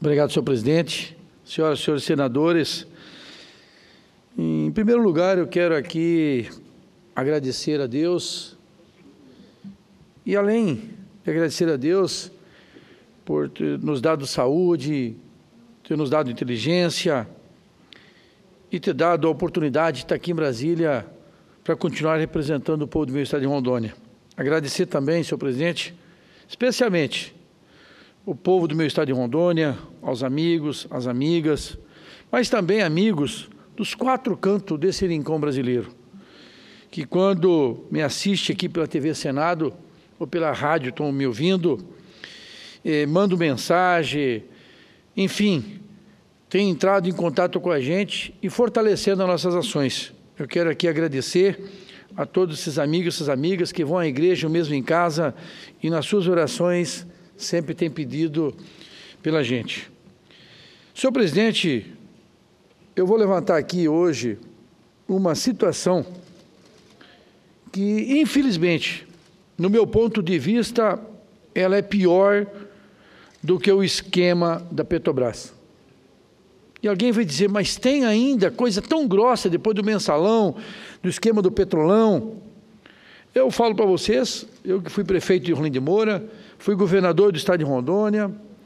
Obrigado, senhor presidente. Senhoras e senhores senadores, em primeiro lugar, eu quero aqui agradecer a Deus e, além de agradecer a Deus por ter nos dado saúde, ter nos dado inteligência e ter dado a oportunidade de estar aqui em Brasília para continuar representando o povo do meu estado de Rondônia. Agradecer também, senhor presidente, especialmente o povo do meu estado de Rondônia, aos amigos, às amigas, mas também amigos dos quatro cantos desse rincão brasileiro, que quando me assiste aqui pela TV Senado ou pela rádio estão me ouvindo, mandam mensagem, enfim, tem entrado em contato com a gente e fortalecendo as nossas ações. Eu quero aqui agradecer a todos esses amigos e essas amigas que vão à igreja, ou mesmo em casa, e nas suas orações sempre têm pedido pela gente. Senhor presidente, eu vou levantar aqui hoje uma situação que, infelizmente, no meu ponto de vista, ela é pior do que o esquema da Petrobras. E alguém vai dizer, mas tem ainda coisa tão grossa depois do mensalão, do esquema do Petrolão. Eu falo para vocês, eu que fui prefeito de Rolim de Moura, fui governador do estado de Rondônia,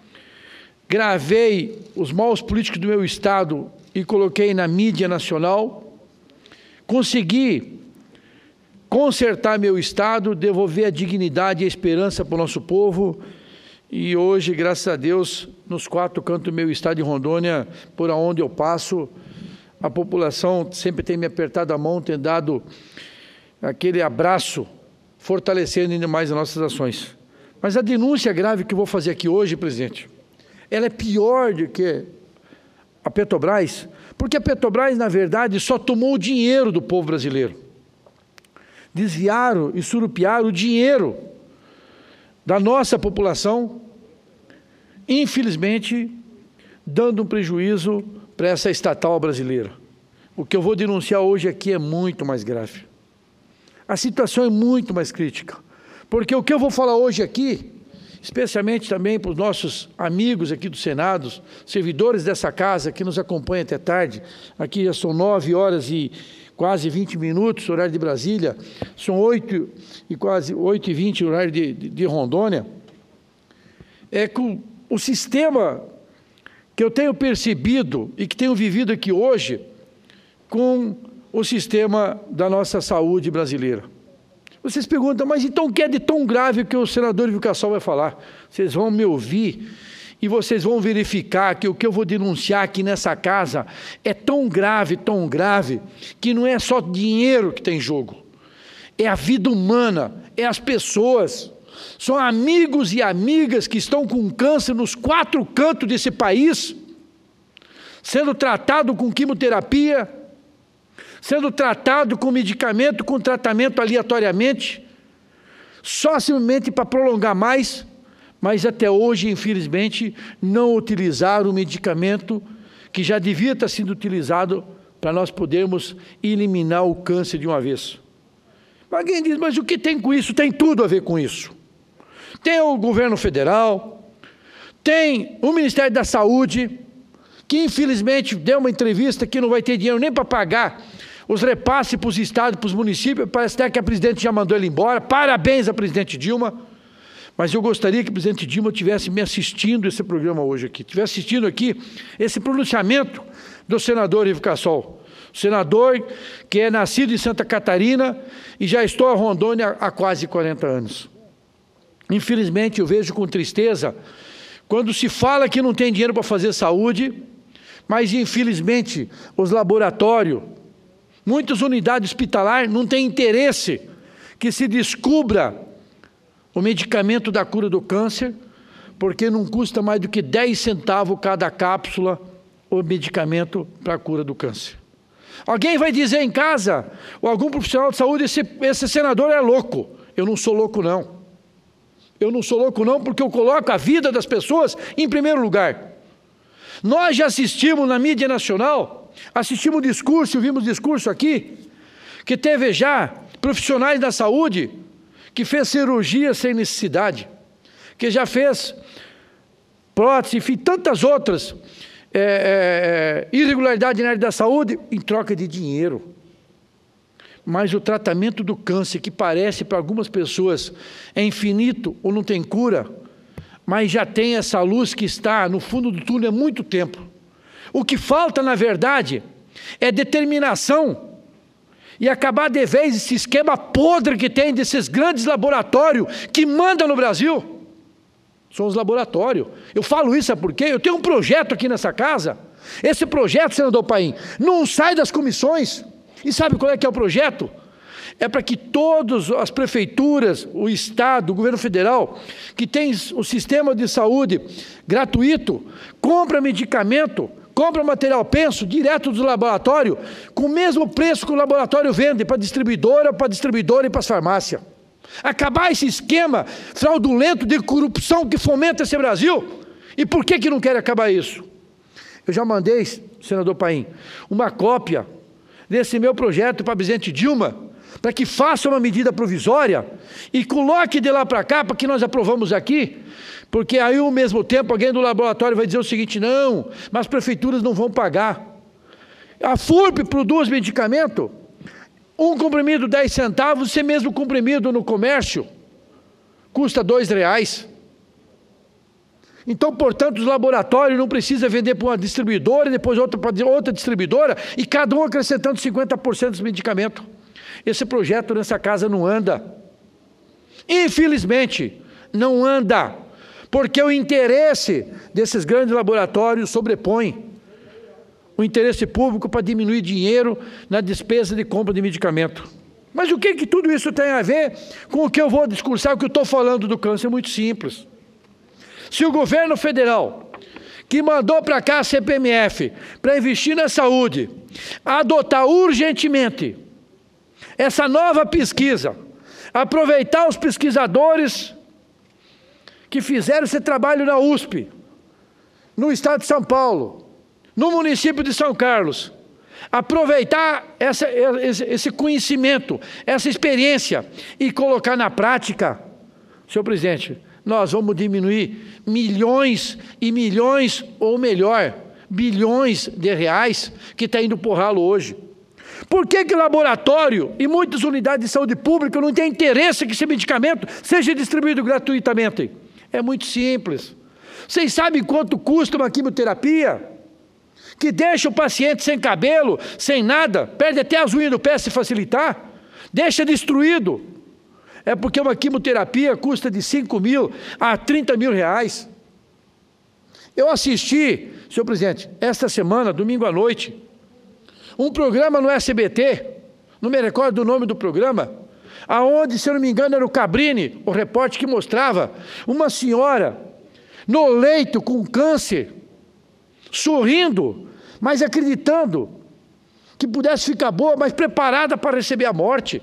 gravei os maus políticos do meu estado e coloquei na mídia nacional, consegui consertar meu estado, devolver a dignidade e a esperança para o nosso povo, e hoje, graças a Deus, nos quatro cantos do meu estado de Rondônia, por onde eu passo, a população sempre tem me apertado a mão, tem dado aquele abraço, fortalecendo ainda mais as nossas ações. Mas a denúncia grave que eu vou fazer aqui hoje, presidente, ela é pior do que a Petrobras, porque a Petrobras, na verdade, só tomou o dinheiro do povo brasileiro. Desviaram e surupiaram o dinheiro da nossa população, infelizmente, dando um prejuízo para essa estatal brasileira. O que eu vou denunciar hoje aqui é muito mais grave. A situação é muito mais crítica, porque o que eu vou falar hoje aqui, especialmente também para os nossos amigos aqui do Senado, servidores dessa casa que nos acompanham até tarde, aqui já são 9 horas e quase 20 minutos, horário de Brasília, são 8 e quase 8h20, horário de Rondônia, é com o sistema que eu tenho percebido e que tenho vivido aqui hoje com o sistema da nossa saúde brasileira. Vocês perguntam, mas então o que é de tão grave que o senador Vilcaçol vai falar? Vocês vão me ouvir e vocês vão verificar que o que eu vou denunciar aqui nessa casa é tão grave, que não é só dinheiro que tem em jogo. É a vida humana, é as pessoas. São amigos e amigas que estão com câncer nos quatro cantos desse país, sendo tratado com quimioterapia, sendo tratado com medicamento, com tratamento aleatoriamente, só simplesmente para prolongar mais, mas até hoje, infelizmente, não utilizaram o medicamento que já devia estar sendo utilizado para nós podermos eliminar o câncer de uma vez. Alguém diz, mas o que tem com isso? Tem tudo a ver com isso. Tem o governo federal, tem o Ministério da Saúde, que infelizmente deu uma entrevista que não vai ter dinheiro nem para pagar os repasses para os estados, para os municípios, parece até que a presidente já mandou ele embora. Parabéns à presidente Dilma, mas eu gostaria que a presidente Dilma estivesse me assistindo esse programa hoje aqui, estivesse assistindo aqui esse pronunciamento do senador Vilcaçol, senador que é nascido em Santa Catarina e já estou em Rondônia há quase 40 anos. Infelizmente, eu vejo com tristeza, quando se fala que não tem dinheiro para fazer saúde, mas infelizmente os laboratórios, muitas unidades hospitalares não têm interesse que se descubra o medicamento da cura do câncer, porque não custa mais do que 10 centavos cada cápsula o medicamento para a cura do câncer. Alguém vai dizer em casa, ou algum profissional de saúde, esse senador é louco. Eu não sou louco, não. Eu não sou louco, não, porque eu coloco a vida das pessoas em primeiro lugar. Nós já assistimos na mídia nacional, assistimos discurso, vimos discurso aqui, que teve já profissionais da saúde que fez cirurgia sem necessidade, que já fez prótese, enfim, tantas outras irregularidades na área da saúde, em troca de dinheiro. Mas o tratamento do câncer, que parece para algumas pessoas é infinito ou não tem cura, mas já tem essa luz que está no fundo do túnel há muito tempo. O que falta, na verdade, é determinação e acabar de vez esse esquema podre que tem desses grandes laboratórios que mandam no Brasil. São os laboratórios. Eu falo isso sabe por quê? Eu tenho um projeto aqui nessa casa. Esse projeto, senador Paim, não sai das comissões. E sabe qual é que é o projeto? É para que todas as prefeituras, o Estado, o governo federal, que tem o sistema de saúde gratuito, compra medicamento, compra material penso direto do laboratório, com o mesmo preço que o laboratório vende para a distribuidora e para as farmácias. Acabar esse esquema fraudulento de corrupção que fomenta esse Brasil. E por que não quer acabar isso? Eu já mandei, senador Paim, uma cópia desse meu projeto para a presidente Dilma, para que faça uma medida provisória e coloque de lá para cá, para que nós aprovamos aqui, porque aí ao mesmo tempo alguém do laboratório vai dizer o seguinte, não, mas as prefeituras não vão pagar. A FURP produz medicamento, um comprimido 10 centavos, esse mesmo comprimido no comércio custa R$2. Então, portanto, os laboratórios não precisam vender para uma distribuidora, depois outra para outra distribuidora, e cada um acrescentando 50% dos medicamentos. Esse projeto nessa casa não anda. Infelizmente, não anda, porque o interesse desses grandes laboratórios sobrepõe o interesse público para diminuir dinheiro na despesa de compra de medicamento. Mas o que tudo isso tem a ver com o que eu vou discursar, o que eu estou falando do câncer? É muito simples. Se o governo federal, que mandou para cá a CPMF, para investir na saúde, adotar urgentemente essa nova pesquisa, aproveitar os pesquisadores que fizeram esse trabalho na USP, no estado de São Paulo, no município de São Carlos, aproveitar esse conhecimento, essa experiência e colocar na prática, senhor presidente, nós vamos diminuir milhões e milhões, ou melhor, bilhões de reais que está indo por ralo hoje. Por que laboratório e muitas unidades de saúde pública não têm interesse que esse medicamento seja distribuído gratuitamente? É muito simples. Vocês sabem quanto custa uma quimioterapia? Que deixa o paciente sem cabelo, sem nada, perde até as unhas do pé se facilitar, deixa destruído. É porque uma quimioterapia custa de 5 mil a 30 mil reais. Eu assisti, senhor presidente, esta semana, domingo à noite, um programa no SBT, não me recordo do nome do programa, aonde, se eu não me engano, era o Cabrini, o repórter que mostrava uma senhora no leito com câncer, sorrindo, mas acreditando que pudesse ficar boa, mas preparada para receber a morte.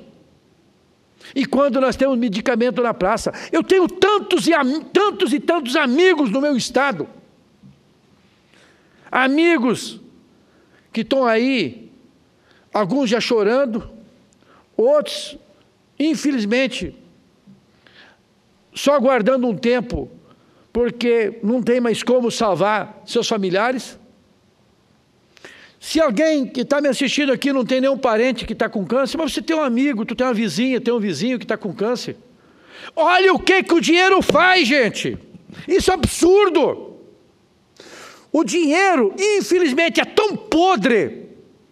E quando nós temos medicamento na praça, eu tenho tantos e tantos amigos no meu estado, amigos que estão aí, alguns já chorando, outros, infelizmente, só aguardando um tempo, porque não tem mais como salvar seus familiares. Se alguém que está me assistindo aqui não tem nenhum parente que está com câncer, mas você tem um amigo, tu tem uma vizinha, tem um vizinho que está com câncer. Olha o que o dinheiro faz, gente. Isso é absurdo. O dinheiro, infelizmente, é tão podre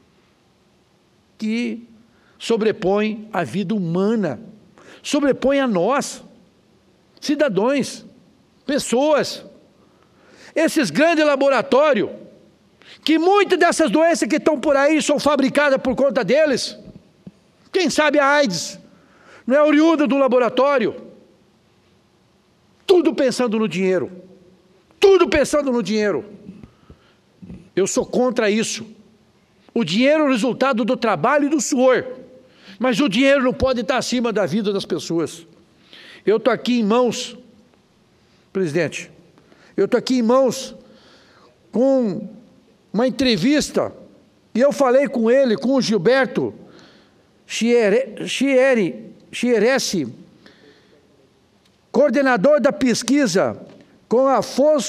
que sobrepõe a vida humana, sobrepõe a nós, cidadãos, pessoas. Esses grandes laboratórios, que muitas dessas doenças que estão por aí são fabricadas por conta deles. Quem sabe a AIDS não é oriunda do laboratório. Tudo pensando no dinheiro. Tudo pensando no dinheiro. Eu sou contra isso. O dinheiro é o resultado do trabalho e do suor. Mas o dinheiro não pode estar acima da vida das pessoas. Eu estou aqui em mãos, presidente, eu estou aqui em mãos com uma entrevista, e eu falei com ele, com o Gilberto Chieresi, coordenador da pesquisa com a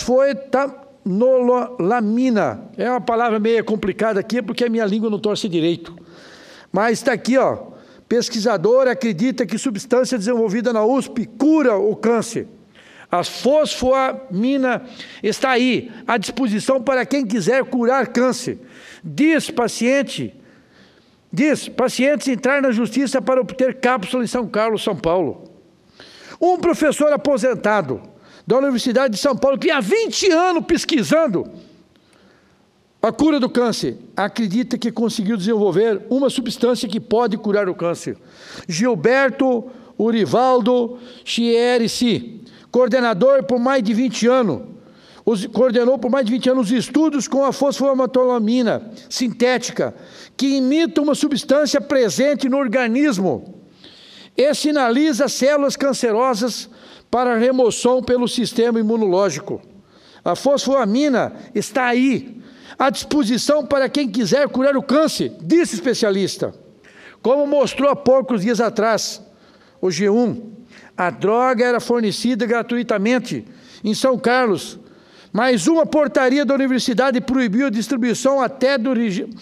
fosfoetanolamina. É uma palavra meio complicada aqui, porque a minha língua não torce direito. Mas está aqui, ó. Pesquisador acredita que substância desenvolvida na USP cura o câncer. A fosfoamina está aí, à disposição para quem quiser curar câncer. Pacientes entrar na justiça para obter cápsula em São Carlos, São Paulo. Um professor aposentado da Universidade de São Paulo, que há 20 anos pesquisando a cura do câncer, acredita que conseguiu desenvolver uma substância que pode curar o câncer. Gilberto Urivaldo Chierici, coordenou por mais de 20 anos os estudos com a fosfoamatolamina sintética, que imita uma substância presente no organismo e sinaliza células cancerosas para remoção pelo sistema imunológico. A fosfoamina está aí, à disposição para quem quiser curar o câncer, disse especialista. Como mostrou há poucos dias atrás, o G1, a droga era fornecida gratuitamente em São Carlos, mas uma portaria da universidade proibiu a distribuição até do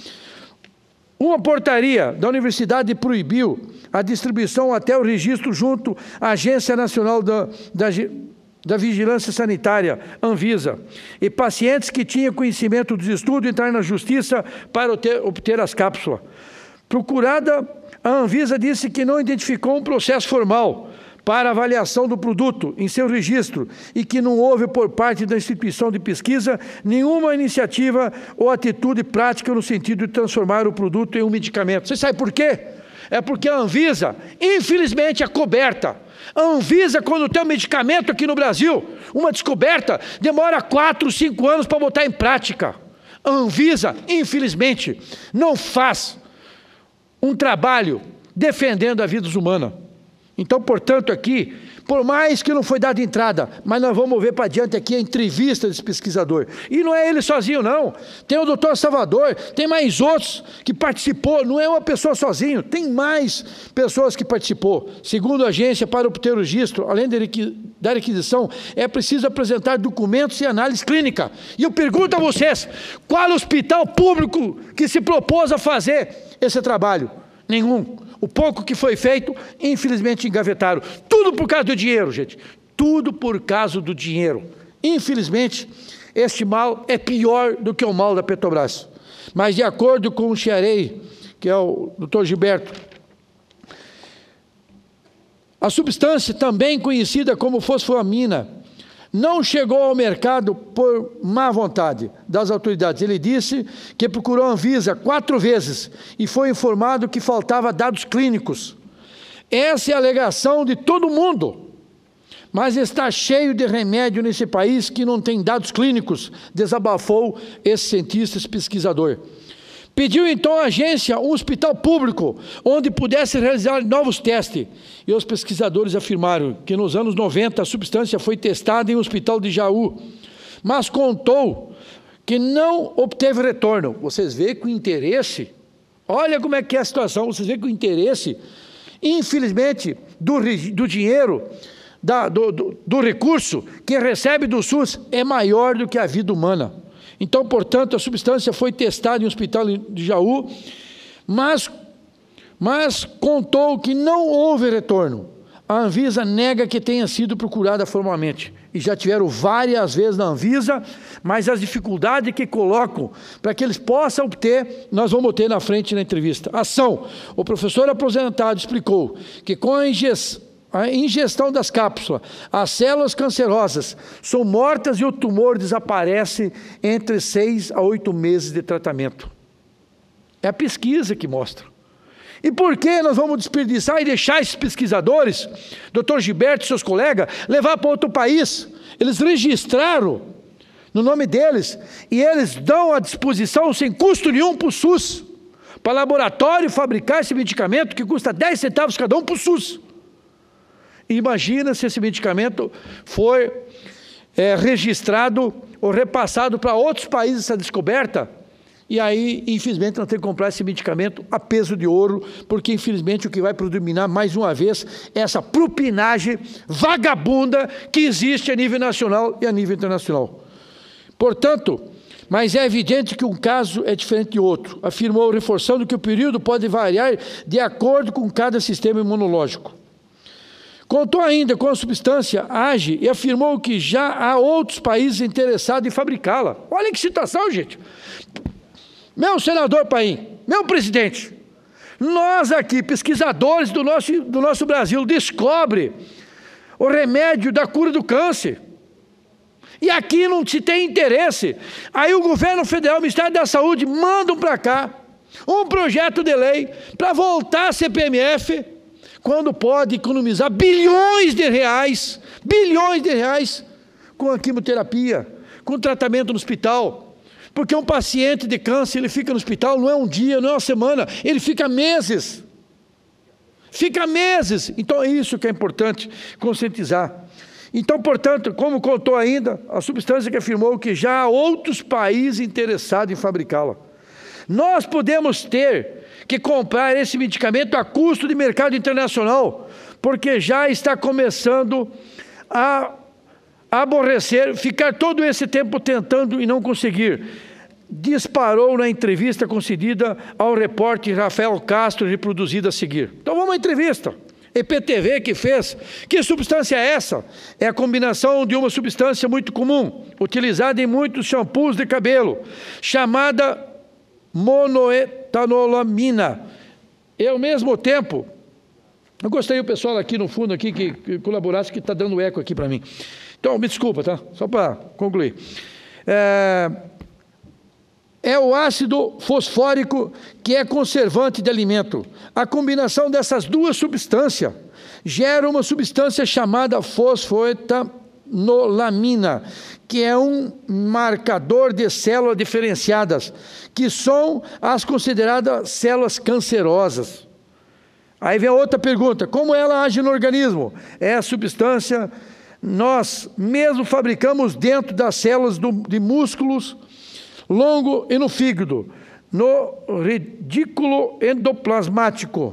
o registro junto à Agência Nacional da Vigilância Sanitária, Anvisa, e pacientes que tinham conhecimento dos estudos entraram na justiça para obter as cápsulas. Procurada, a Anvisa disse que não identificou um processo formal para avaliação do produto em seu registro e que não houve por parte da instituição de pesquisa nenhuma iniciativa ou atitude prática no sentido de transformar o produto em um medicamento. Você sabe por quê? É porque a Anvisa, infelizmente, é coberta. A Anvisa, quando tem um medicamento aqui no Brasil, uma descoberta, demora 4, 5 anos para botar em prática. A Anvisa, infelizmente, não faz um trabalho defendendo a vida humana. Então, portanto, aqui, por mais que não foi dada entrada, mas nós vamos ver para adiante aqui a entrevista desse pesquisador. E não é ele sozinho, não. Tem o doutor Salvador, tem mais outros que participou, não é uma pessoa sozinho, tem mais pessoas que participou. Segundo a agência, para obter o registro, além da requisição, é preciso apresentar documentos e análise clínica. E eu pergunto a vocês, qual hospital público que se propôs a fazer esse trabalho? Nenhum. O pouco que foi feito, infelizmente, engavetaram. Tudo por causa do dinheiro, gente. Tudo por causa do dinheiro. Infelizmente, este mal é pior do que o mal da Petrobras. Mas, de acordo com o Chiarei, que é o doutor Gilberto, a substância, também conhecida como fosfoamina, não chegou ao mercado por má vontade das autoridades. Ele disse que procurou a Anvisa 4 vezes e foi informado que faltava dados clínicos. Essa é a alegação de todo mundo. Mas está cheio de remédio nesse país que não tem dados clínicos, desabafou esse cientista, esse pesquisador. Pediu então à agência um hospital público, onde pudesse realizar novos testes. E os pesquisadores afirmaram que nos anos 90 a substância foi testada em um hospital de Jaú, mas contou que não obteve retorno. Vocês veem que o interesse, olha como é que é a situação, vocês veem que o interesse, infelizmente, do dinheiro, do recurso que recebe do SUS é maior do que a vida humana. Então, portanto, a substância foi testada em um hospital de Jaú, mas contou que não houve retorno. A Anvisa nega que tenha sido procurada formalmente. E já tiveram várias vezes na Anvisa, mas as dificuldades que colocam para que eles possam obter, nós vamos ter na frente na entrevista. Ação. O professor aposentado explicou que com a ingestão das cápsulas, as células cancerosas são mortas e o tumor desaparece entre 6 a 8 meses de tratamento. É a pesquisa que mostra. E por que nós vamos desperdiçar e deixar esses pesquisadores, doutor Gilberto e seus colegas, levar para outro país? Eles registraram no nome deles e eles dão à disposição sem custo nenhum para o SUS, para o laboratório fabricar esse medicamento que custa 10 centavos cada um para o SUS. Imagina se esse medicamento for registrado ou repassado para outros países, essa descoberta, E aí, infelizmente, nós temos que comprar esse medicamento a peso de ouro, porque, infelizmente, o que vai predominar, mais uma vez, é essa propinagem vagabunda que existe a nível nacional e a nível internacional. Portanto, mas é evidente que um caso é diferente de outro, afirmou, reforçando que o período pode variar de acordo com cada sistema imunológico. Contou ainda como a substância age e afirmou que já há outros países interessados em fabricá-la. Olha que situação, gente. Meu senador Paim, meu presidente, nós aqui, pesquisadores do nosso Brasil, descobre o remédio da cura do câncer. E aqui não se tem interesse. Aí o governo federal, o Ministério da Saúde, mandam para cá um projeto de lei para voltar a CPMF, quando pode economizar bilhões de reais com a quimioterapia, com o tratamento no hospital. Porque um paciente de câncer, ele fica no hospital, não é um dia, não é uma semana, ele fica meses. Fica meses. Então é isso que é importante conscientizar. Então, portanto, como contou ainda, a substância que afirmou que já há outros países interessados em fabricá-la. Nós podemos ter que comprar esse medicamento a custo de mercado internacional, porque já está começando a aborrecer, ficar todo esse tempo tentando e não conseguir. Disparou na entrevista concedida ao repórter Rafael Castro, reproduzida a seguir. Então vamos à entrevista. EPTV que fez. Que substância é essa? É a combinação de uma substância muito comum, utilizada em muitos shampoos de cabelo, chamada monoetanolamina. E ao mesmo tempo, eu gostaria o pessoal aqui no fundo aqui que colaborasse, que está dando eco aqui para mim. Então, me desculpa, tá? Só para concluir. É o ácido fosfórico que é conservante de alimento. A combinação dessas duas substâncias gera uma substância chamada fosfoetanolamina, que é um marcador de células diferenciadas, que são as consideradas células cancerosas. Aí vem a outra pergunta: como ela age no organismo? É a substância nós mesmo fabricamos dentro das células de músculos longo e no fígado, no redículo endoplasmático.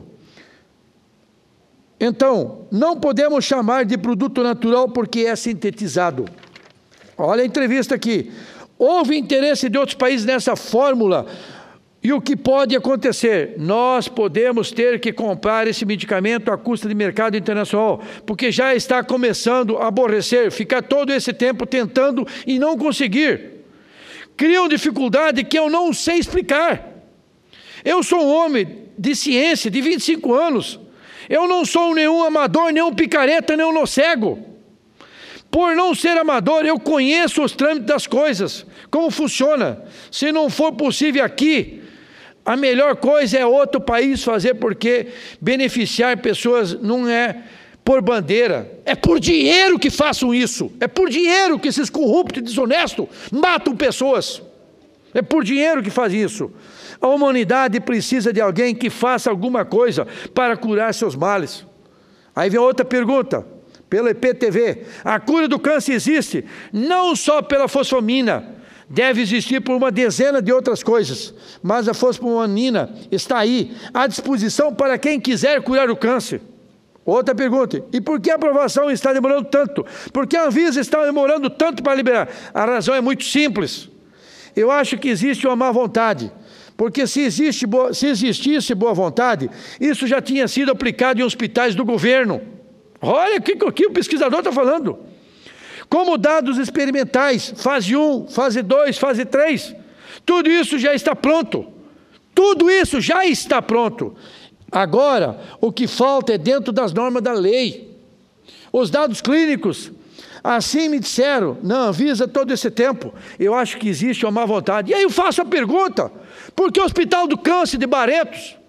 Então, não podemos chamar de produto natural porque é sintetizado. Olha a entrevista aqui. Houve interesse de outros países nessa fórmula. E o que pode acontecer? Nós podemos ter que comprar esse medicamento à custa de mercado internacional, porque já está começando a aborrecer, ficar todo esse tempo tentando e não conseguir. Criam dificuldade que eu não sei explicar. Eu sou um homem de ciência, de 25 anos. Eu não sou nenhum amador, nenhum picareta, nenhum cego. Por não ser amador, eu conheço os trâmites das coisas, como funciona. Se não for possível aqui, a melhor coisa é outro país fazer, porque beneficiar pessoas não é por bandeira, é por dinheiro que façam isso. É por dinheiro que esses corruptos e desonestos matam pessoas. É por dinheiro que faz isso. A humanidade precisa de alguém que faça alguma coisa para curar seus males. Aí vem outra pergunta, pela EPTV. A cura do câncer existe não só pela fosfomina, deve existir por uma dezena de outras coisas, mas a fosfomina está aí, à disposição para quem quiser curar o câncer. Outra pergunta: e por que a aprovação está demorando tanto? Por que a Anvisa está demorando tanto para liberar? A razão é muito simples. Eu acho que existe uma má vontade, porque se existisse boa vontade, isso já tinha sido aplicado em hospitais do governo. Olha o que o pesquisador está falando. Como dados experimentais, fase 1, fase 2, fase 3, tudo isso já está pronto. Tudo isso já está pronto. Agora, o que falta é dentro das normas da lei. Os dados clínicos, assim me disseram, na Anvisa todo esse tempo. Eu acho que existe uma má vontade. E aí eu faço a pergunta: por que o Hospital do Câncer de Barretos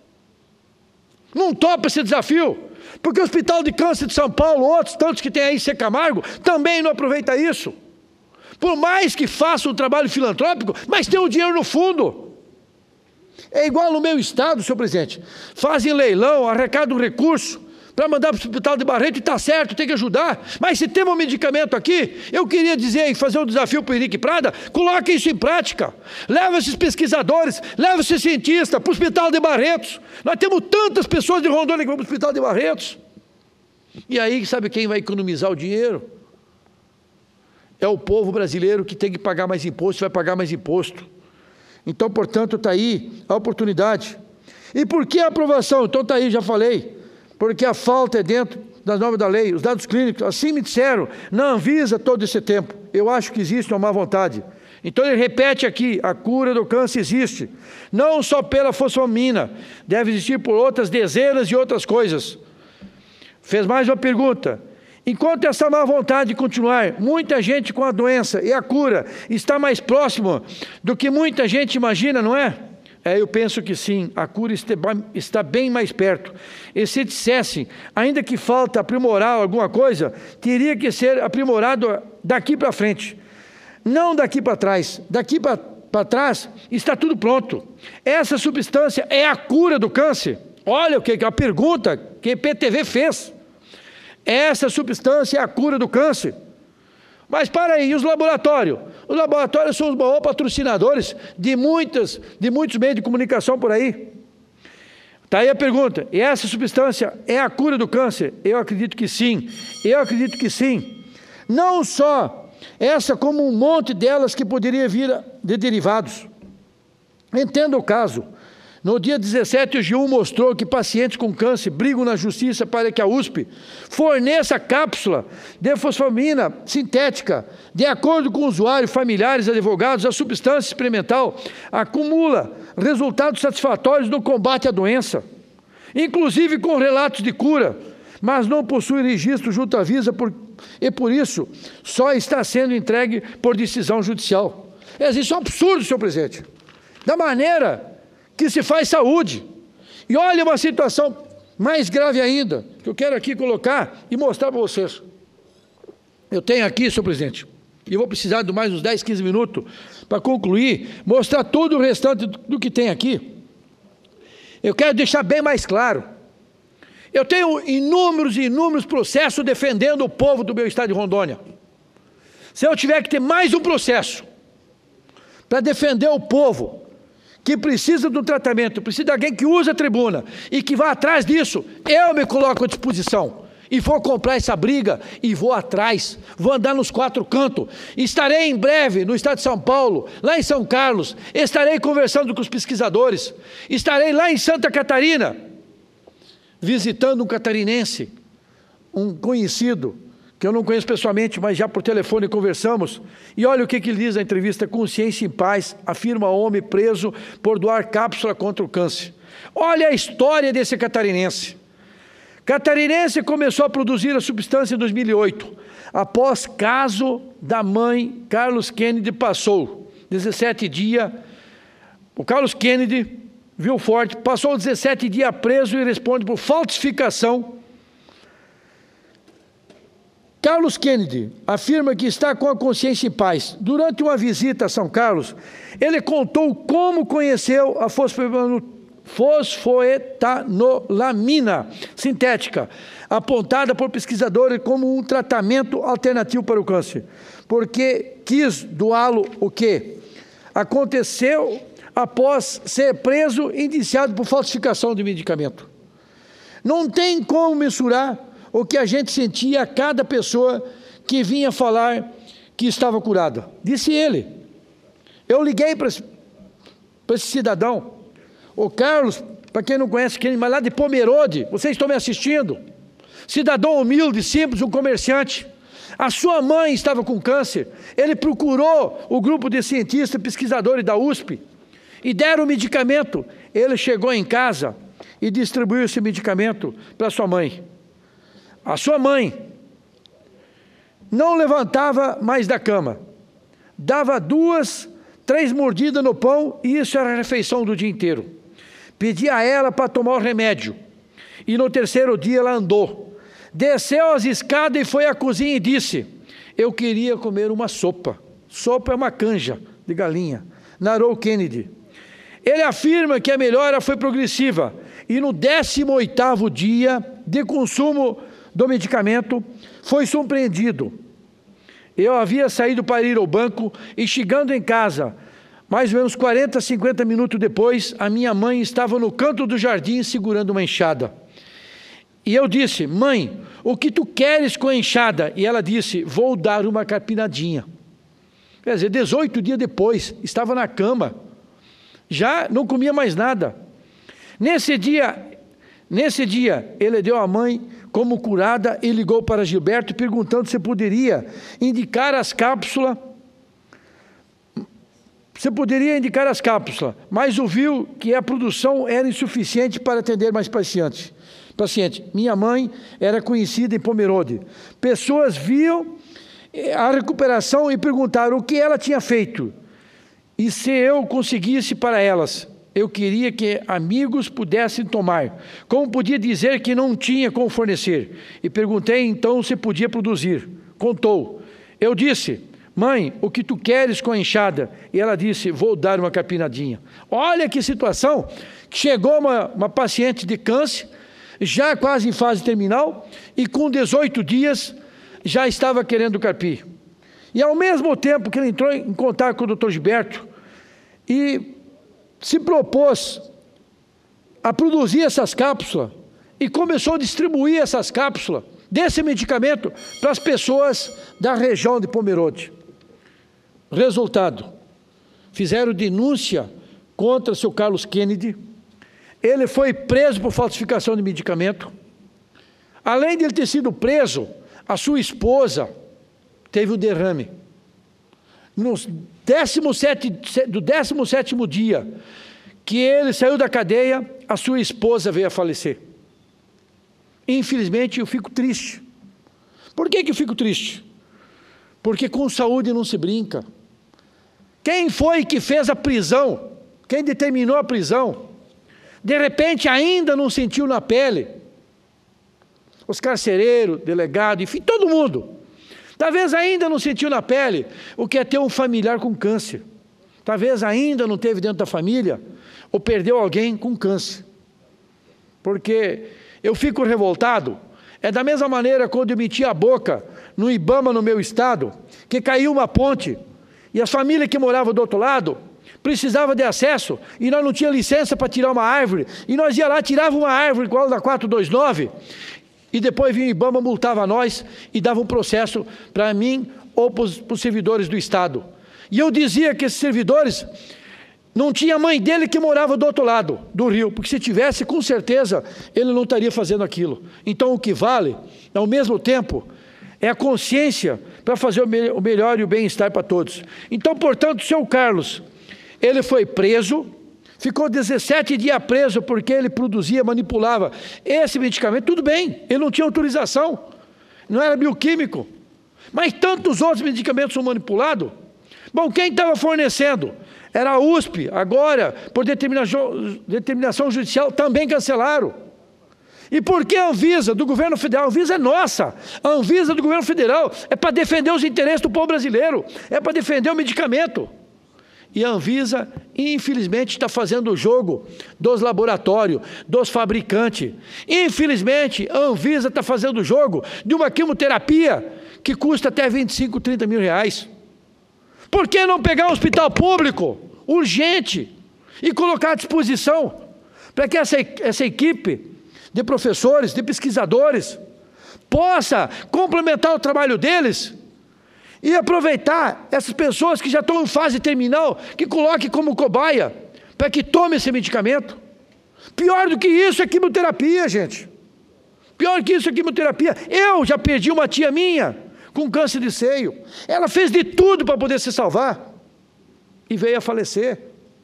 não topa esse desafio? Porque o Hospital de Câncer de São Paulo, outros tantos que tem aí em C. Camargo, também não aproveita isso. Por mais que faça um trabalho filantrópico, mas tem o dinheiro no fundo. É igual no meu estado, senhor presidente. Fazem leilão, arrecadam recurso para mandar para o hospital de Barreto, e está certo, tem que ajudar. Mas se tem um medicamento aqui, eu queria dizer, fazer um desafio para o Henrique Prada, coloque isso em prática. Leva esses pesquisadores, leva esses cientistas para o hospital de Barretos. Nós temos tantas pessoas de Rondônia que vão para o hospital de Barretos. E aí, sabe quem vai economizar o dinheiro? É o povo brasileiro, que tem que pagar mais imposto, vai pagar mais imposto. Então, portanto, está aí a oportunidade. E por que a aprovação? Então está aí, já falei. Porque a falta é dentro das normas da lei. Os dados clínicos, assim me disseram, na Anvisa todo esse tempo. Eu acho que existe uma má vontade. Então ele repete aqui, a cura do câncer existe. Não só pela fosfamina, deve existir por outras dezenas de outras coisas. Fez mais uma pergunta. Enquanto essa má vontade continuar, muita gente com a doença e a cura está mais próximo do que muita gente imagina, não é? Eu penso que sim, a cura está bem mais perto. E se dissesse, ainda que falta aprimorar alguma coisa, teria que ser aprimorado daqui para frente. Não daqui para trás. Daqui para trás está tudo pronto. Essa substância é a cura do câncer. Olha a pergunta que a PTV fez. Essa substância é a cura do câncer. Mas para aí, e os laboratórios? Os laboratórios são os maiores patrocinadores de muitos meios de comunicação por aí. Está aí a pergunta. E essa substância é a cura do câncer? Eu acredito que sim. Eu acredito que sim. Não só essa, como um monte delas que poderia vir de derivados. Entenda o caso. No dia 17, o G1 mostrou que pacientes com câncer brigam na justiça para que a USP forneça cápsula de fosfamina sintética. De acordo com o usuário, familiares e advogados, a substância experimental acumula resultados satisfatórios no combate à doença, inclusive com relatos de cura, mas não possui registro junto à Anvisa e por isso só está sendo entregue por decisão judicial. Isso é um absurdo, senhor presidente. Da maneira que se faz saúde. E olha uma situação mais grave ainda, que eu quero aqui colocar e mostrar para vocês. Eu tenho aqui, senhor presidente, e eu vou precisar de mais uns 10, 15 minutos para concluir, mostrar todo o restante do que tem aqui. Eu quero deixar bem mais claro. Eu tenho inúmeros e inúmeros processos defendendo o povo do meu estado de Rondônia. Se eu tiver que ter mais um processo para defender o povo que precisa do tratamento, precisa de alguém que use a tribuna e que vá atrás disso, eu me coloco à disposição e vou comprar essa briga e vou atrás, vou andar nos 4 cantos. Estarei em breve no estado de São Paulo, lá em São Carlos, estarei conversando com os pesquisadores, estarei lá em Santa Catarina, visitando um catarinense, um conhecido, que eu não conheço pessoalmente, mas já por telefone conversamos, e olha o que ele diz na entrevista: consciência em paz, afirma homem preso por doar cápsula contra o câncer. Olha a história desse catarinense. Catarinense começou a produzir a substância em 2008, após caso da mãe Carlos Kennedy passou 17 dias, o Carlos Kennedy, viu forte, passou 17 dias preso e responde por falsificação. Carlos Kennedy afirma que está com a consciência em paz. Durante uma visita a São Carlos, ele contou como conheceu a fosfoetanolamina sintética, apontada por pesquisadores como um tratamento alternativo para o câncer, porque quis doá-lo o quê? Aconteceu após ser preso e indiciado por falsificação de medicamento. Não tem como mensurar o que a gente sentia a cada pessoa que vinha falar que estava curada. Disse ele. Eu liguei para esse cidadão. O Carlos, para quem não conhece, mas lá de Pomerode, vocês estão me assistindo. Cidadão humilde, simples, um comerciante. A sua mãe estava com câncer. Ele procurou o grupo de cientistas, pesquisadores da USP e deram o medicamento. Ele chegou em casa e distribuiu esse medicamento para sua mãe. A sua mãe não levantava mais da cama, dava 2, 3 mordidas no pão e isso era a refeição do dia inteiro. Pedia a ela para tomar o remédio e no 3º dia ela andou, desceu as escadas e foi à cozinha e disse: eu queria comer uma sopa. Sopa é uma canja de galinha. Narrou Kennedy. Ele afirma que a melhora foi progressiva e no 18º dia de consumo do medicamento, foi surpreendido. Eu havia saído para ir ao banco e, chegando em casa, mais ou menos 40, 50 minutos depois, a minha mãe estava no canto do jardim segurando uma enxada. E eu disse: mãe, o que tu queres com a enxada? E ela disse: vou dar uma carpinadinha. Quer dizer, 18 dias depois, estava na cama, já não comia mais nada. Nesse dia, ele deu à mãe como curada e ligou para Gilberto perguntando se poderia indicar as cápsulas. Mas ouviu que a produção era insuficiente para atender mais pacientes. Minha mãe era conhecida em Pomerode. Pessoas viam a recuperação e perguntaram o que ela tinha feito. E se eu conseguisse para elas, eu queria que amigos pudessem tomar. Como podia dizer que não tinha como fornecer? E perguntei então se podia produzir. Contou. Eu disse: mãe, o que tu queres com a enxada? E ela disse: vou dar uma carpinadinha. Olha que situação. Chegou uma paciente de câncer, já quase em fase terminal, e com 18 dias já estava querendo carpir. E ao mesmo tempo que ele entrou em contato com o Dr. Gilberto e se propôs a produzir essas cápsulas e começou a distribuir essas cápsulas desse medicamento para as pessoas da região de Pomerode. Resultado: fizeram denúncia contra o seu Carlos Kennedy. Ele foi preso por falsificação de medicamento. Além de ele ter sido preso, a sua esposa teve um derrame. No 17º dia que ele saiu da cadeia, a sua esposa veio a falecer. Infelizmente, eu fico triste. Por que eu fico triste? Porque com saúde não se brinca. Quem foi que fez a prisão? Quem determinou a prisão? De repente, ainda não sentiu na pele. Os carcereiros, delegado, enfim, todo mundo. Talvez ainda não sentiu na pele o que é ter um familiar com câncer. Talvez ainda não teve dentro da família ou perdeu alguém com câncer. Porque eu fico revoltado. É da mesma maneira quando eu meti a boca no Ibama, no meu estado, que caiu uma ponte e a família que morava do outro lado precisava de acesso e nós não tínhamos licença para tirar uma árvore. E nós ia lá, tirava uma árvore igual a da 429 e depois vinha o Ibama, multava nós e dava um processo para mim ou para os servidores do estado. E eu dizia que esses servidores não tinha mãe dele que morava do outro lado do rio, porque se tivesse, com certeza, ele não estaria fazendo aquilo. Então o que vale, ao mesmo tempo, é a consciência para fazer o melhor e o bem-estar para todos. Então, portanto, o seu Carlos, ele foi preso, ficou 17 dias preso porque ele produzia, manipulava esse medicamento. Tudo bem, ele não tinha autorização, não era bioquímico, mas tantos outros medicamentos são manipulados. Bom, quem estava fornecendo? Era a USP, agora, por determinação judicial, também cancelaram. E por que a Anvisa do governo federal? A Anvisa é nossa. A Anvisa do governo federal é para defender os interesses do povo brasileiro, é para defender o medicamento. E a Anvisa, infelizmente, está fazendo o jogo dos laboratórios, dos fabricantes. Infelizmente, a Anvisa está fazendo o jogo de uma quimioterapia que custa até 25, 30 mil reais. Por que não pegar um hospital público, urgente, e colocar à disposição para que essa equipe de professores, de pesquisadores, possa complementar o trabalho deles e aproveitar essas pessoas que já estão em fase terminal, que coloque como cobaia, para que tome esse medicamento? Pior do que isso é quimioterapia, gente. Pior que isso é quimioterapia. Eu já perdi uma tia minha com câncer de seio. Ela fez de tudo para poder se salvar e veio a falecer.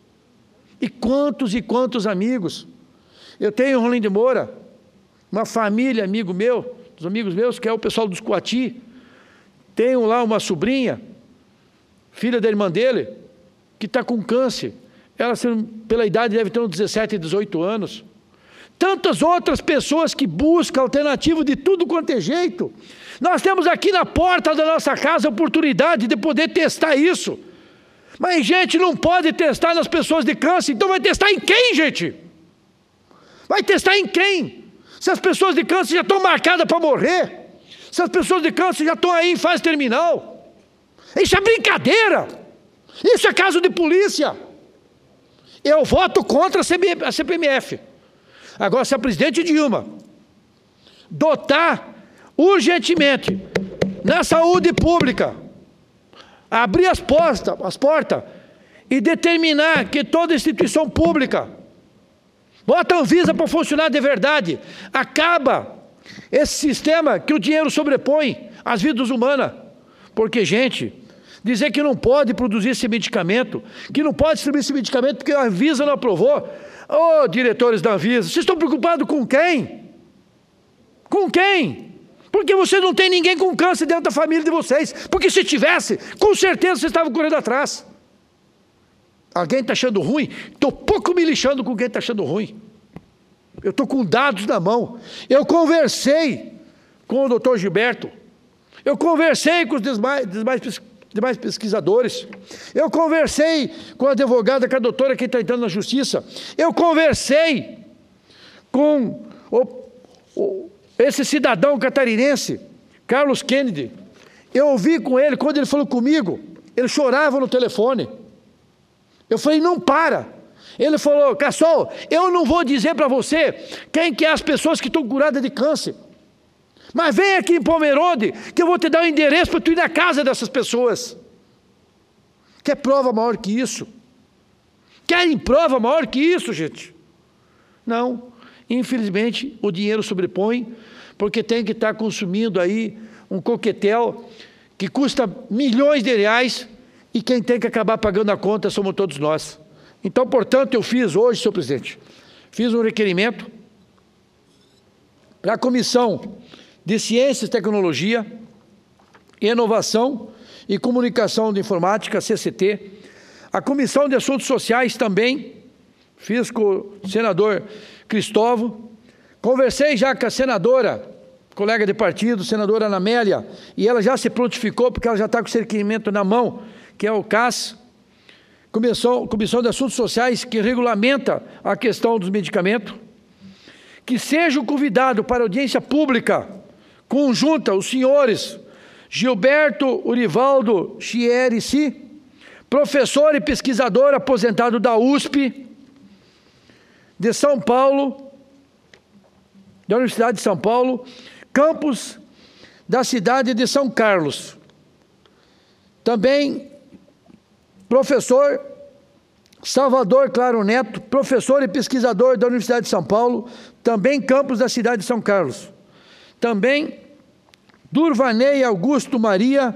E quantos amigos. Eu tenho em Rolim de Moura uma família, amigo meu, dos amigos meus, que é o pessoal dos Coati. Tenho lá uma sobrinha, filha da irmã dele, que está com câncer. Ela, pela idade, deve ter uns 17, 18 anos. Tantas outras pessoas que buscam alternativa de tudo quanto é jeito. Nós temos aqui na porta da nossa casa a oportunidade de poder testar isso. Mas, gente, não pode testar nas pessoas de câncer. Então vai testar em quem, gente? Vai testar em quem? Se as pessoas de câncer já estão marcadas para morrer, se as pessoas de câncer já estão aí em fase terminal, isso é brincadeira, isso é caso de polícia. Eu voto contra a CPMF. Agora, se a presidente Dilma dotar urgentemente na saúde pública, abrir as portas e determinar que toda instituição pública bota a Anvisa para funcionar de verdade, acaba esse sistema que o dinheiro sobrepõe às vidas humanas. Porque, gente, dizer que não pode produzir esse medicamento, que não pode distribuir esse medicamento porque a Anvisa não aprovou. Ô, diretores da Anvisa, vocês estão preocupados com quem? Com quem? Porque vocês não têm ninguém com câncer dentro da família de vocês. Porque se tivesse, com certeza vocês estavam correndo atrás. Alguém está achando ruim? Estou pouco me lixando com quem está achando ruim. Eu estou com dados na mão. Eu conversei com o doutor Gilberto. Eu conversei com os demais pesquisadores. Eu conversei com a advogada, com a doutora que está entrando na justiça. Eu conversei com esse cidadão catarinense, Carlos Kennedy. Eu ouvi com ele, quando ele falou comigo, ele chorava no telefone. Eu falei, não para. Ele falou, Cassol, eu não vou dizer para você quem que é as pessoas que estão curadas de câncer. Mas vem aqui em Pomerode, que eu vou te dar o endereço para tu ir na casa dessas pessoas. Quer prova maior que isso? Querem prova maior que isso, gente? Não. Infelizmente, o dinheiro sobrepõe, porque tem que estar consumindo aí um coquetel que custa milhões de reais e quem tem que acabar pagando a conta somos todos nós. Então, portanto, eu fiz hoje, senhor presidente, fiz um requerimento para a Comissão de Ciência, Tecnologia, Inovação e Comunicação de Informática, CCT, a Comissão de Assuntos Sociais também, fiz com o senador Cristóvão, conversei já com a senadora, colega de partido, senadora Ana Amélia, e ela já se prontificou, porque ela já está com esse requerimento na mão, que é o CAS, Comissão de Assuntos Sociais, que regulamenta a questão dos medicamentos, que seja convidado para audiência pública, conjunta, os senhores Gilberto Urivaldo Chierici, professor e pesquisador aposentado da USP, de São Paulo, da Universidade de São Paulo, campus da cidade de São Carlos. Também professor Salvador Claro Neto, professor e pesquisador da Universidade de São Paulo, também campus da cidade de São Carlos. Também Durvanei Augusto Maria,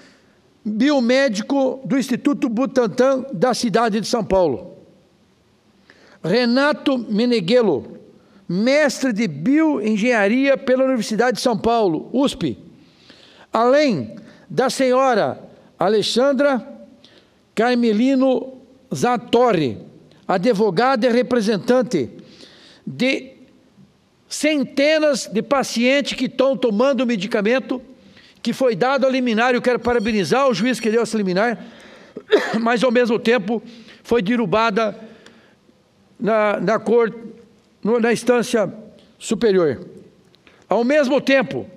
biomédico do Instituto Butantan da cidade de São Paulo. Renato Meneghello, mestre de bioengenharia pela Universidade de São Paulo, USP. Além da senhora Alexandra Carmelino Zatorre, advogada e representante de centenas de pacientes que estão tomando o medicamento que foi dado a liminar. Eu quero parabenizar o juiz que deu essa liminar, mas ao mesmo tempo foi derrubada na instância superior. Ao mesmo tempo,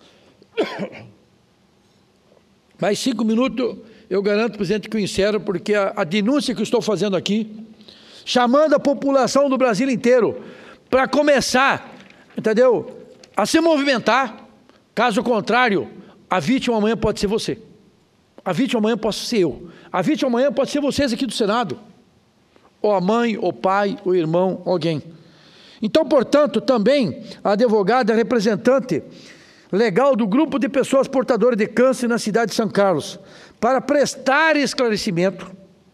mais 5 minutos, eu garanto, presidente, que eu encerro, porque a denúncia que eu estou fazendo aqui, chamando a população do Brasil inteiro para começar, entendeu, a se movimentar. Caso contrário, a vítima amanhã pode ser você. A vítima amanhã pode ser eu. A vítima amanhã pode ser vocês aqui do Senado. Ou a mãe, ou o pai, o irmão, alguém. Então, portanto, também a advogada representante legal do grupo de pessoas portadoras de câncer na cidade de São Carlos, para prestar esclarecimento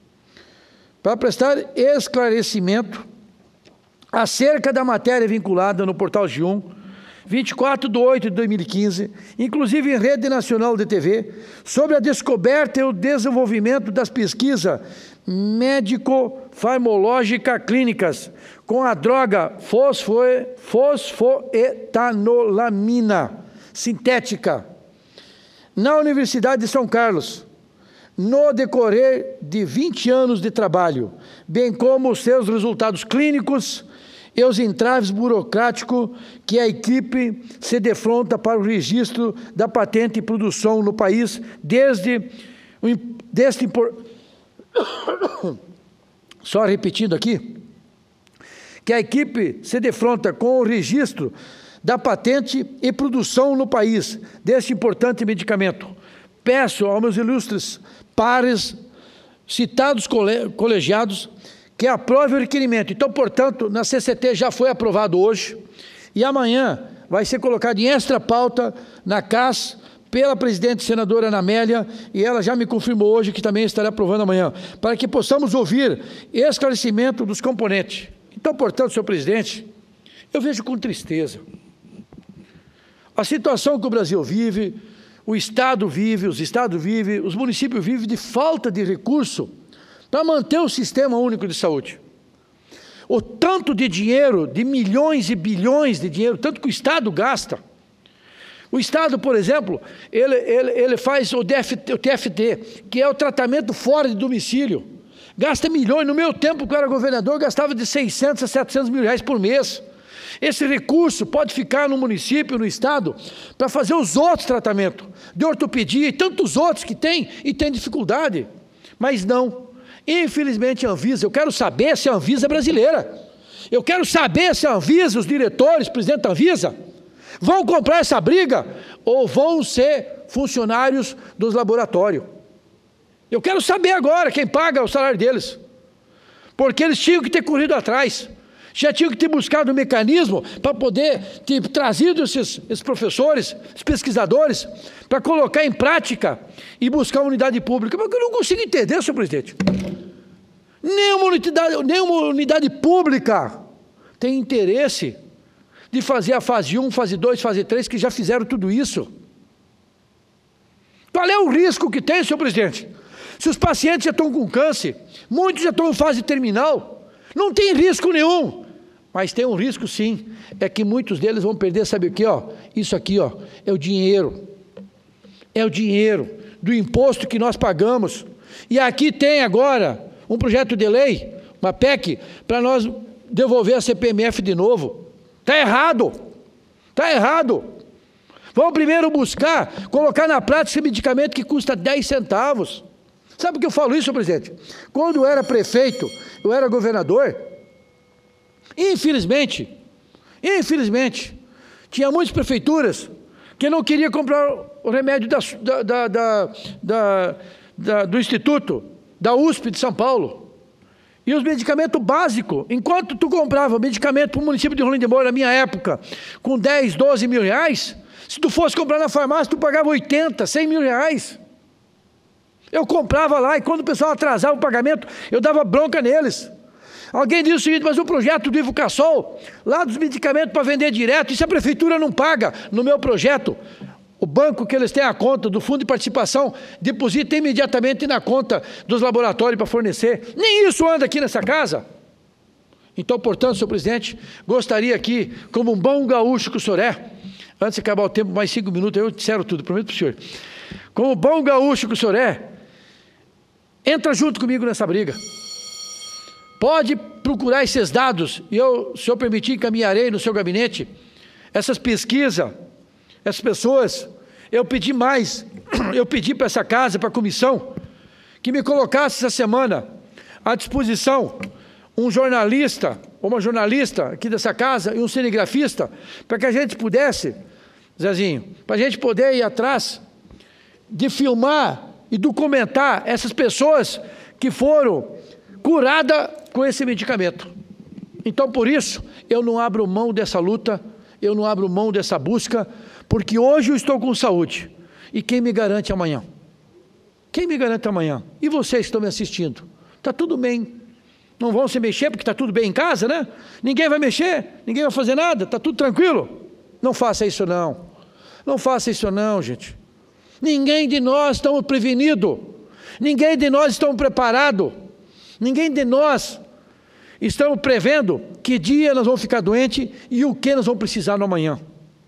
acerca da matéria vinculada no portal G1, 24/8/2015, inclusive em rede nacional de TV, sobre a descoberta e o desenvolvimento das pesquisas médico-farmológica clínicas com a droga fosfoetanolamina sintética na Universidade de São Carlos, no decorrer de 20 anos de trabalho, bem como os seus resultados clínicos e os entraves burocráticos que a equipe se defronta para o registro da patente e produção no país, Só repetindo aqui, que a equipe se defronta com o registro da patente e produção no país deste importante medicamento. Peço aos meus ilustres pares, citados colegiados, que aprovem o requerimento. Então, portanto, na CCT já foi aprovado hoje, e amanhã vai ser colocado em extra pauta na CAS, pela presidente senadora Ana Amélia, e ela já me confirmou hoje que também estará aprovando amanhã, para que possamos ouvir esclarecimento dos componentes. Então, portanto, senhor presidente, eu vejo com tristeza a situação que o Brasil vive, o Estado vive, os Estados vivem, os municípios vivem de falta de recurso para manter o Sistema Único de Saúde. O tanto de dinheiro, de milhões e bilhões de dinheiro, tanto que o Estado gasta. O Estado, por exemplo, ele faz o TFT, que é o tratamento fora de domicílio. Gasta milhões. No meu tempo, que eu era governador, gastava de 600 a 700 mil reais por mês. Esse recurso pode ficar no município, no Estado, para fazer os outros tratamentos, de ortopedia e tantos outros que tem e tem dificuldade. Mas não. Infelizmente, a Anvisa, eu quero saber se a Anvisa é brasileira. Eu quero saber se a Anvisa, os diretores, presidente da Anvisa, vão comprar essa briga ou vão ser funcionários dos laboratórios. Eu quero saber agora quem paga o salário deles. Porque eles tinham que ter corrido atrás. Já tinham que ter buscado um mecanismo para poder ter trazido esses professores, esses pesquisadores, para colocar em prática e buscar uma unidade pública. Mas eu não consigo entender, senhor presidente. Nenhuma unidade pública tem interesse de fazer a fase 1, fase 2, fase 3, que já fizeram tudo isso. Qual é o risco que tem, senhor presidente? Se os pacientes já estão com câncer, muitos já estão em fase terminal, não tem risco nenhum. Mas tem um risco sim, é que muitos deles vão perder, sabe o que? Isso aqui é o dinheiro. É o dinheiro do imposto que nós pagamos. E aqui tem agora um projeto de lei, uma PEC, para nós devolver a CPMF de novo. Está errado. Está errado. Vamos primeiro buscar, colocar na prática esse medicamento que custa 10 centavos. Sabe por que eu falo isso, senhor presidente? Quando eu era prefeito, eu era governador, infelizmente, tinha muitas prefeituras que não queriam comprar o remédio do Instituto, da USP de São Paulo. E os medicamentos básicos, enquanto tu comprava medicamento para o município de Rolim de Moura, na minha época, com 10, 12 mil reais, se tu fosse comprar na farmácia, tu pagava 80, 100 mil reais. Eu comprava lá, e quando o pessoal atrasava o pagamento, eu dava bronca neles. Alguém disse o seguinte, mas o projeto do Ivucasol, lá dos medicamentos para vender direto, isso a prefeitura não paga no meu projeto. O banco que eles têm a conta do fundo de participação, deposita imediatamente na conta dos laboratórios para fornecer. Nem isso anda aqui nessa casa. Então, portanto, senhor presidente, gostaria aqui, como um bom gaúcho que o senhor é, antes de acabar o tempo, mais 5 minutos, eu disseram tudo, prometo para o senhor. Como bom gaúcho que o senhor é, entra junto comigo nessa briga. Pode procurar esses dados, e eu, se eu permitir, encaminharei no seu gabinete essas pesquisas, essas pessoas. Eu pedi mais, eu pedi para essa casa, para a comissão, que me colocasse essa semana à disposição um jornalista, ou uma jornalista aqui dessa casa, e um cinegrafista, para que a gente pudesse, Zezinho, para a gente poder ir atrás de filmar e documentar essas pessoas que foram curadas com esse medicamento. Então, por isso, eu não abro mão dessa luta, eu não abro mão dessa busca, porque hoje eu estou com saúde. E quem me garante amanhã? Quem me garante amanhã? E vocês que estão me assistindo? Está tudo bem. Não vão se mexer porque está tudo bem em casa, né? Ninguém vai mexer, ninguém vai fazer nada, está tudo tranquilo. Não faça isso não. Não faça isso não, gente. Ninguém de nós estamos prevenidos. Ninguém de nós estamos preparados. Ninguém de nós estamos prevendo que dia nós vamos ficar doentes e o que nós vamos precisar no amanhã.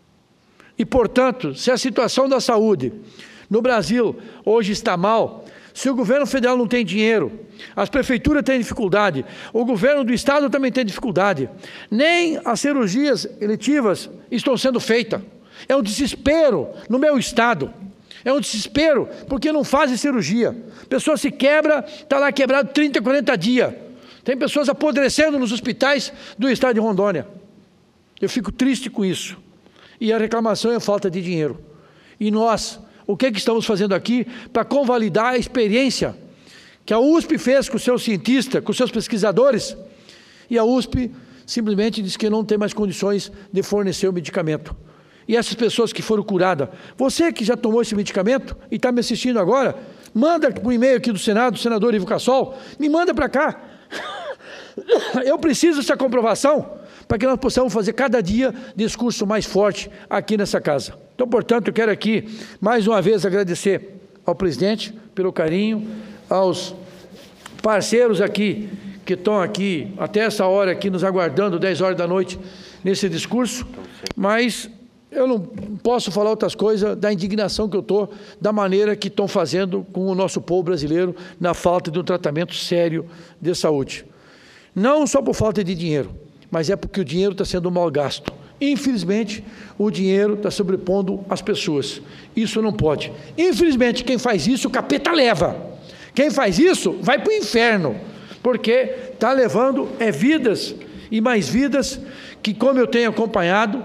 E, portanto, se a situação da saúde no Brasil hoje está mal, Se o governo federal não tem dinheiro, as prefeituras têm dificuldade, o governo do estado também tem dificuldade, nem as cirurgias eletivas estão sendo feitas. É um desespero no meu estado. É um desespero porque não fazem cirurgia. A pessoa se quebra, está lá quebrado 30, 40 dias. Tem pessoas apodrecendo nos hospitais do estado de Rondônia. Eu fico triste com isso. E a reclamação é a falta de dinheiro. E nós, o que estamos fazendo aqui para convalidar a experiência que a USP fez com os seus cientistas, com os seus pesquisadores, e a USP simplesmente diz que não tem mais condições de fornecer o medicamento. E essas pessoas que foram curadas, você que já tomou esse medicamento e está me assistindo agora, manda um e-mail aqui do Senado, do senador Ivo Cassol, me manda para cá. Eu preciso dessa comprovação para que nós possamos fazer cada dia discurso mais forte aqui nessa casa. Então, portanto, eu quero aqui, mais uma vez, agradecer ao presidente pelo carinho, aos parceiros aqui, que estão aqui até essa hora aqui nos aguardando, 10 horas da noite, nesse discurso, mas eu não posso falar outras coisas da indignação que eu estou, da maneira que estão fazendo com o nosso povo brasileiro na falta de um tratamento sério de saúde. Não só por falta de dinheiro, mas é porque o dinheiro está sendo mal gasto. Infelizmente, o dinheiro está sobrepondo as pessoas. Isso não pode. Infelizmente, quem faz isso, o capeta leva. Quem faz isso, vai para o inferno, porque está levando vidas e mais vidas que, como eu tenho acompanhado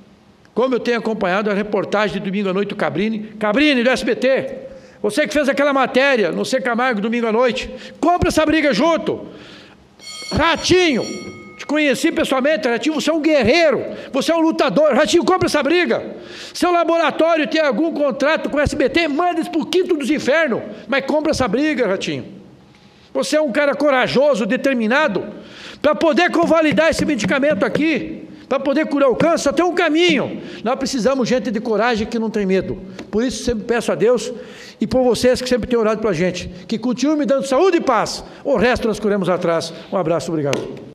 a reportagem de domingo à noite do Cabrini do SBT, você que fez aquela matéria no C. Camargo domingo à noite, compra essa briga junto. Ratinho, te conheci pessoalmente, Ratinho, você é um guerreiro, você é um lutador. Ratinho, compra essa briga. Seu laboratório tem algum contrato com o SBT, manda isso para o quinto dos infernos, mas compra essa briga, Ratinho. Você é um cara corajoso, determinado, para poder convalidar esse medicamento aqui, para poder curar o câncer. Só tem um caminho. Nós precisamos de gente de coragem que não tem medo. Por isso sempre peço a Deus e por vocês que sempre têm orado para a gente, que continue me dando saúde e paz. O resto nós corremos atrás. Um abraço, obrigado.